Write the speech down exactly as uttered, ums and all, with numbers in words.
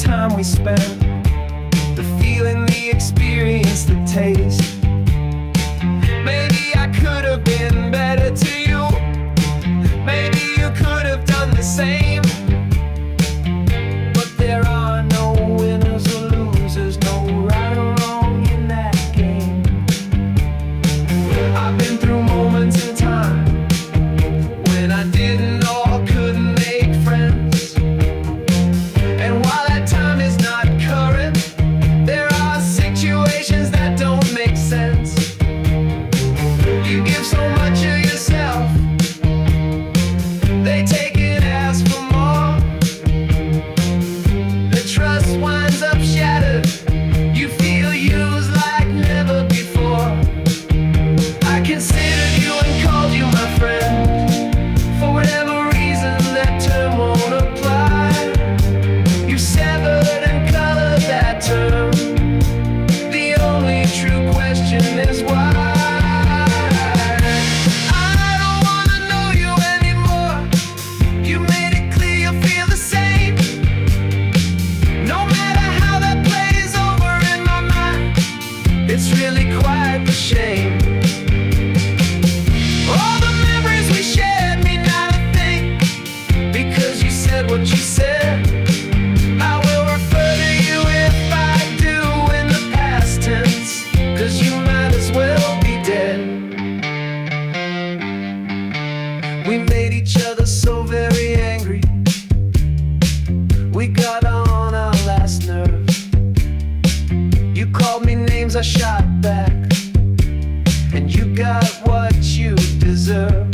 time we spent, the feeling, the experience, the taste. Maybe I could have been better to you. Maybe you could have done the same. But there are no winners or losers, no right or wrong in that game. I've been through moments in time when I didn't or couldn't make friends. And while that time is not current, there are situations that don't make sense. You give so much of yourself, they take it, ask for more. The trust winds up shattered, you feel used like never before. I considered you and called you my friend. For whatever reason, that term won't apply. You severed and colored that term. The only true question is why. I don't wanna know you anymore. You made it clear you feel the same. No matter how that plays over in my mind, it's really quite a shame. All the memories we shared mean not a thing, because you said what you said. I will refer to you if I do in the past tense, cause you might as well be dead. We made each other so very angry, we got on our last nerve. You called me names, I shot back, and you got what you deserve.